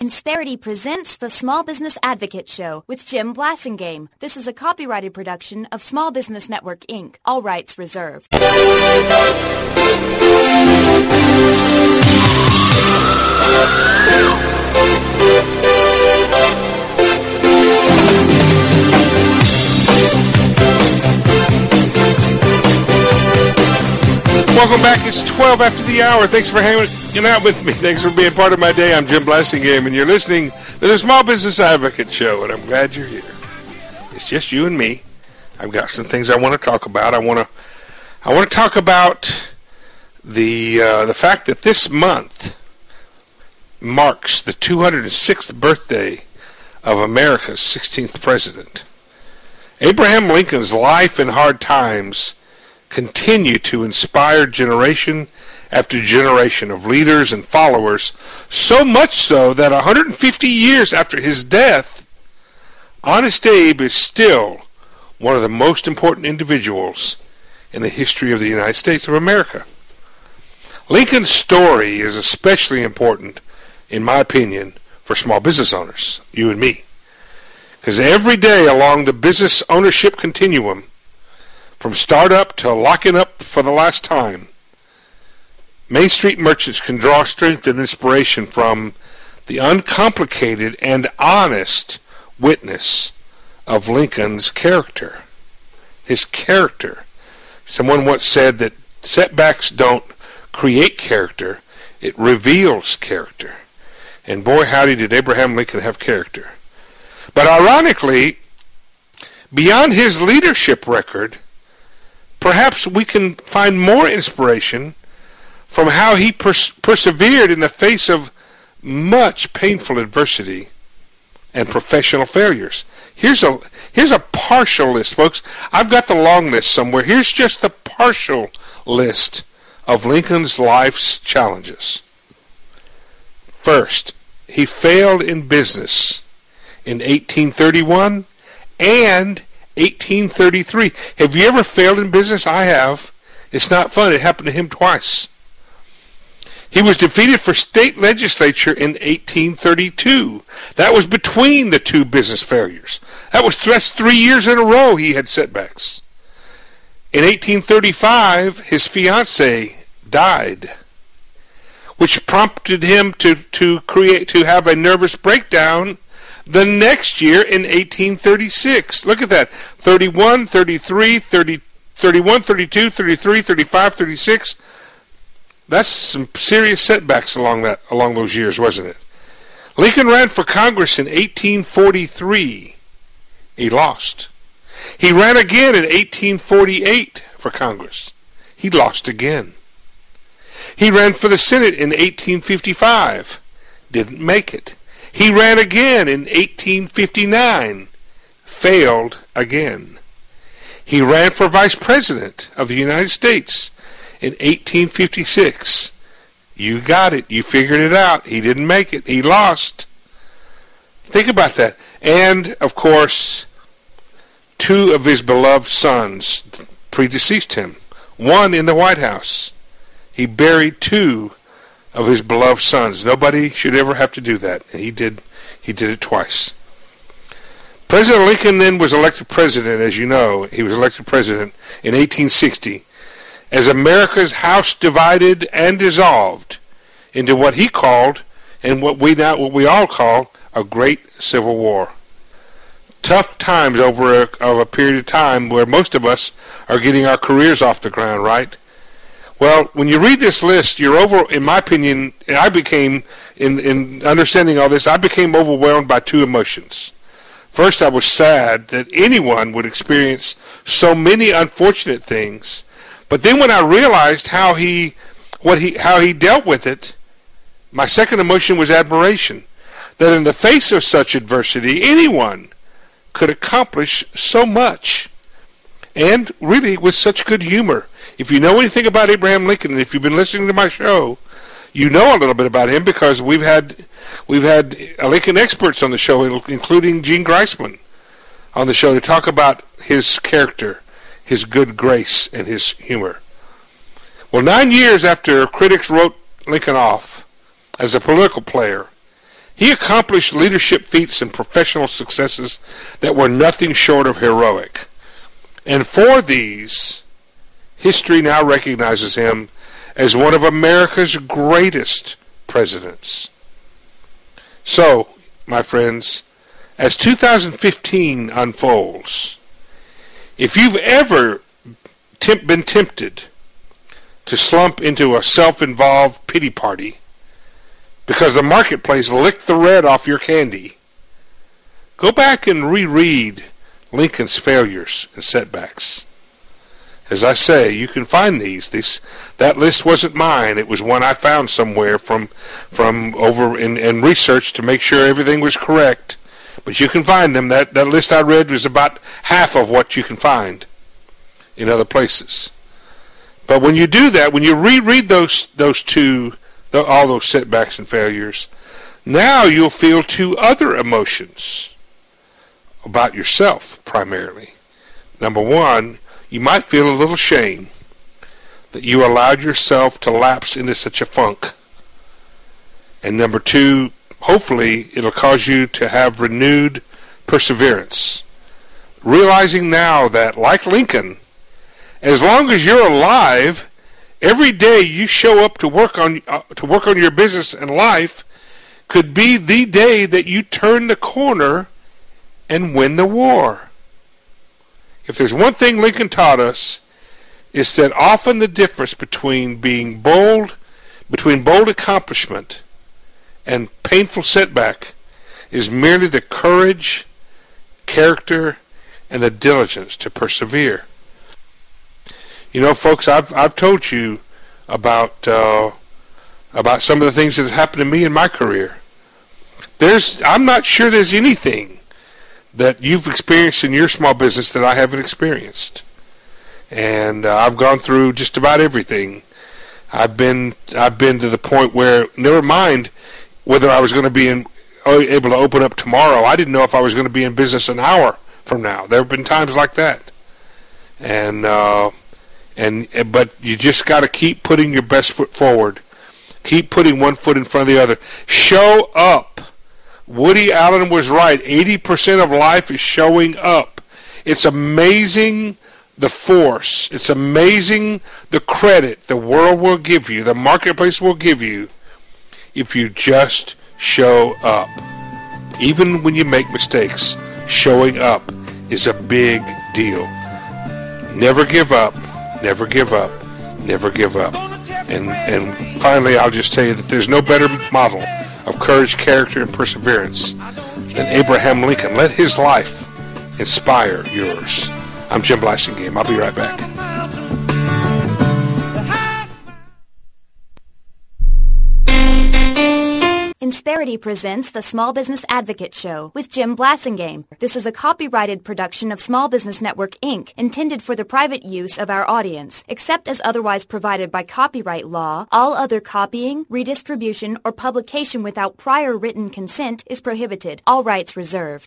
Insperity presents the Small Business Advocate Show with Jim Blasingame. This is a copyrighted production of Small Business Network, Inc. All rights reserved. Welcome back. It's 12 after the hour. Thanks for hanging out with me. Thanks for being part of my day. I'm Jim Blasingame, and you're listening to the Small Business Advocate Show, and I'm glad you're here. It's just you and me. I've got some things I want to talk about. I want to talk about the fact that this month marks the 206th birthday of America's 16th president. Abraham Lincoln's life in hard times continue to inspire generation after generation of leaders and followers, so much so that 150 years after his death, Honest Abe is still one of the most important individuals in the history of the United States of America. Lincoln's story is especially important, in my opinion, for small business owners, you and me. Because every day along the business ownership continuum, from startup to locking up for the last time, Main Street merchants can draw strength and inspiration from the uncomplicated and honest witness of Lincoln's character. His character. Someone once said that setbacks don't create character, it reveals character. And boy, howdy did Abraham Lincoln have character. But ironically, beyond his leadership record, perhaps we can find more inspiration from how he persevered in the face of much painful adversity and professional failures. Here's a partial list, folks. I've got the long list somewhere. Here's just the partial list of Lincoln's life's challenges. First, he failed in business in 1831 and 1833. Have you ever failed in business? I have. It's not fun. It happened to him twice. He was defeated for state legislature in 1832. That was between the two business failures. That's 3 years in a row he had setbacks. In 1835, his fiancée died, which prompted him to have a nervous breakdown the next year in 1836. Look at that. 31, 33, 31, 32, 33, 35, 36. That's some serious setbacks along those years, wasn't it? Lincoln ran for Congress in 1843. He lost. He ran again in 1848 for Congress. He lost again. He ran for the Senate in 1855. Didn't make it. He ran again in 1859, failed again. He ran for Vice President of the United States in 1856. You got it. You figured it out. He didn't make it. He lost. Think about that. And, of course, two of his beloved sons predeceased him. One in the White House. He buried two of his beloved sons. Nobody should ever have to do that. And he did it twice. President Lincoln then was elected president, as you know. He was elected president in 1860 as America's House divided and dissolved into what he called, and what we all call, a great civil war. Tough times over a period of time where most of us are getting our careers off the ground, right? Well, when you read this list, in my opinion, I became, in understanding all this, I became overwhelmed by two emotions. First, I was sad that anyone would experience so many unfortunate things. But then when I realized how he dealt with it, my second emotion was admiration. That in the face of such adversity, anyone could accomplish so much. And really with such good humor. If you know anything about Abraham Lincoln, and if you've been listening to my show, you know a little bit about him because we've had Lincoln experts on the show, including Gene Greisman on the show, to talk about his character, his good grace, and his humor. Well, 9 years after critics wrote Lincoln off as a political player, He accomplished leadership feats and professional successes that were nothing short of heroic. And for these, history now recognizes him as one of America's greatest presidents. So, my friends, as 2015 unfolds, if you've ever been tempted to slump into a self-involved pity party because the marketplace licked the red off your candy, go back and reread Lincoln's failures and setbacks. As I say, you can find these. That list wasn't mine. It was one I found somewhere from over in research to make sure everything was correct. But you can find them. That list I read was about half of what you can find in other places. But when you do that, when you reread all those setbacks and failures, now you'll feel two other emotions about yourself primarily. Number one, you might feel a little shame that you allowed yourself to lapse into such a funk. And number two, hopefully it'll cause you to have renewed perseverance, realizing now that, like Lincoln, as long as you're alive, every day you show up to work on your business and life could be the day that you turn the corner and win the war. If there's one thing Lincoln taught us, it's that often the difference between bold accomplishment and painful setback is merely the courage, character, and the diligence to persevere. You know, folks, I've told you about some of the things that have happened to me in my career. I'm not sure there's anything that you've experienced in your small business that I haven't experienced. And I've gone through just about everything. I've been to the point where, never mind whether I was going to be able to open up tomorrow, I didn't know if I was going to be in business an hour from now. There have been times like that. But you just got to keep putting your best foot forward. Keep putting one foot in front of the other. Show up. Woody Allen was right. 80% of life is showing up. It's amazing the force. It's amazing the credit the world will give you, the marketplace will give you, if you just show up. Even when you make mistakes, showing up is a big deal. Never give up. Never give up. Never give up. And finally, I'll just tell you that there's no better model of courage, character, and perseverance than Abraham Lincoln. Let his life inspire yours. I'm Jim Blasingame. I'll be right back. Insperity presents the Small Business Advocate Show with Jim Blasingame. This is a copyrighted production of Small Business Network, Inc., intended for the private use of our audience. Except as otherwise provided by copyright law, all other copying, redistribution, or publication without prior written consent is prohibited. All rights reserved.